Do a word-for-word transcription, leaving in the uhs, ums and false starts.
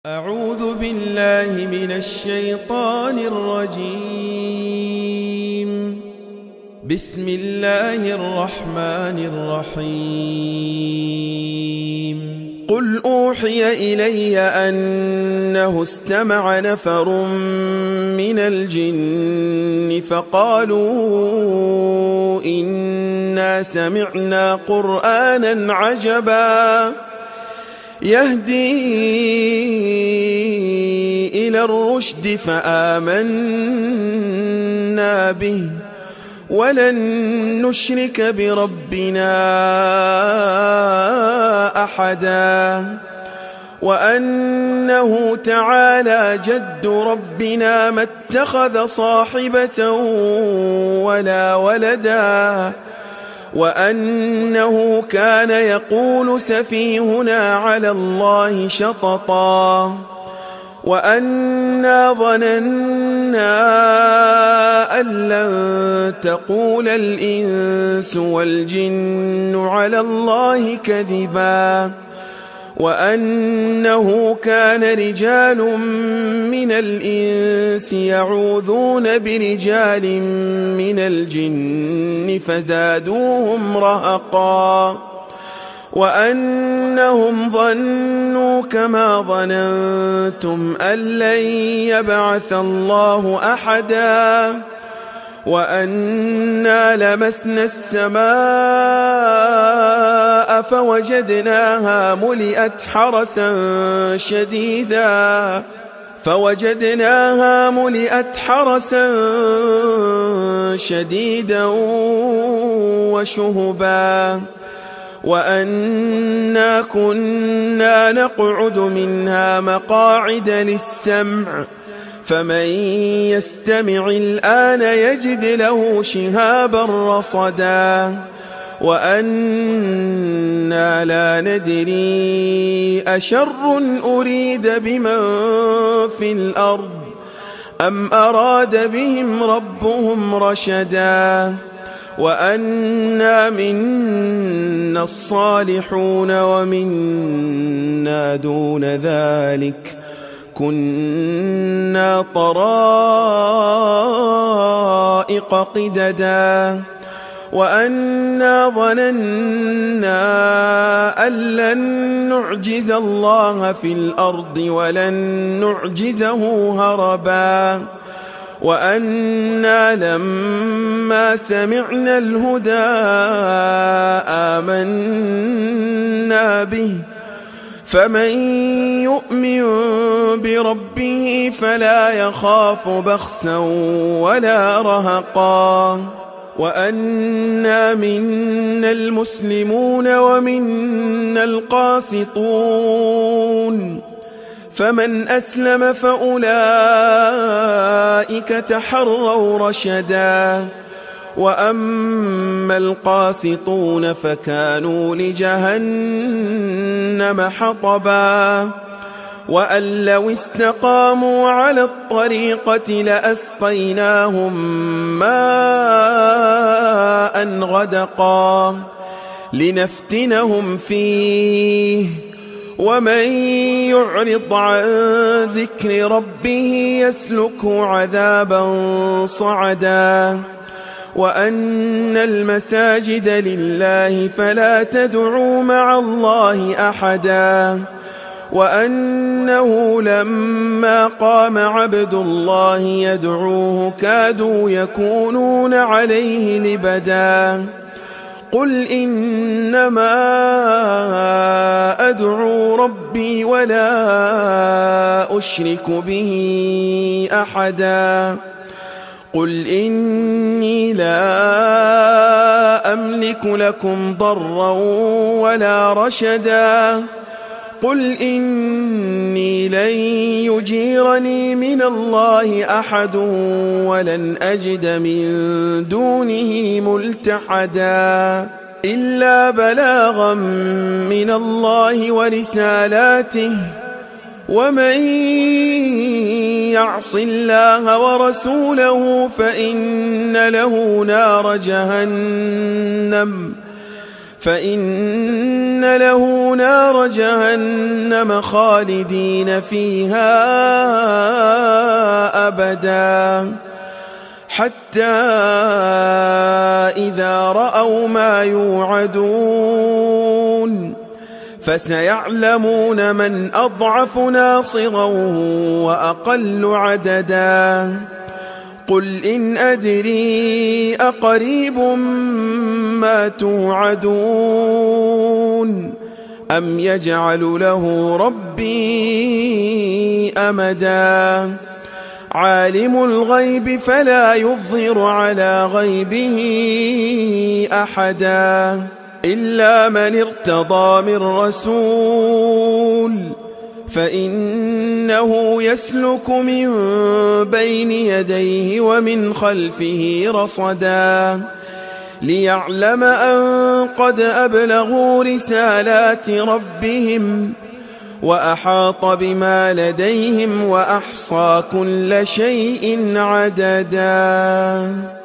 أعوذ بالله من الشيطان الرجيم. بسم الله الرحمن الرحيم. قل أوحي إلي أنه استمع نفر من الجن فقالوا إنا سمعنا قرآنا عجبا يهدي إلى الرشد فآمنا به ولن نشرك بربنا أحدا وأنه تعالى جد ربنا ما اتخذ صاحبة ولا ولدا وأنه كان يقول سفيهنا على الله شططا وأنا ظننا أن لن تقول الإنس والجن على الله كذبا وأنه كان رجال من الإنس يعوذون برجال من الجن فزادوهم رهقا وأنهم ظنوا كما ظننتم أن لن يبعث الله أحدا وأنا لمسنا السماء فوجدناها ملئت حرسا شديدا فوجدناها ملئت حرسا شديدا وشهبا وأنا كنا نقعد منها مقاعد للسمع فمن يستمع الآن يجد له شهابا رصدا وأنا لا ندري أشر أريد بمن في الأرض أم أراد بهم ربهم رشدا وأنا منا الصالحون ومنا دون ذلك كنا طرائق قددا وأنا ظننا أن لن نعجز الله في الأرض ولن نعجزه هربا وأنا لما سمعنا الهدى آمنا به فمن يؤمن بربه فلا يخاف بخسا ولا رهقا وأنا منا المسلمون ومنا القاسطون فمن أسلم فأولئك تحروا رشدا وأما القاسطون فكانوا لجهنم حطبا وأن لو استقاموا على الطريقة لأسقيناهم ماء غدقا لنفتنهم فيه ومن يعرض عن ذكر ربه يسلكه عذابا صعدا وأن المساجد لله فلا تدعوا مع الله أحدا وأنه لما قام عبد الله يدعوه كادوا يكونون عليه لبدا قل إنما أدعو ربي ولا أشرك به أحدا قل إني لا أملك لكم ضرا ولا رشدا قل إني لن يجيرني من الله أحد ولن أجد من دونه ملتحدا إلا بلاغا من الله ورسالاته ومن يعص الله ورسوله فإن له نار جهنم فإن له نار جهنم خالدين فيها أبدا حتى إذا رأوا ما يوعدون فسيعلمون من أضعف ناصرا وأقل عددا قل إن أدري أقريب ما توعدون أم يجعل له ربي أمدا عالم الغيب فلا يظهر على غيبه أحدا إلا من ارتضى من رسول فإنه يسلك من بين يديه ومن خلفه رصدا ليعلم أن قد أبلغوا رسالات ربهم وأحاط بما لديهم وأحصى كل شيء عددا.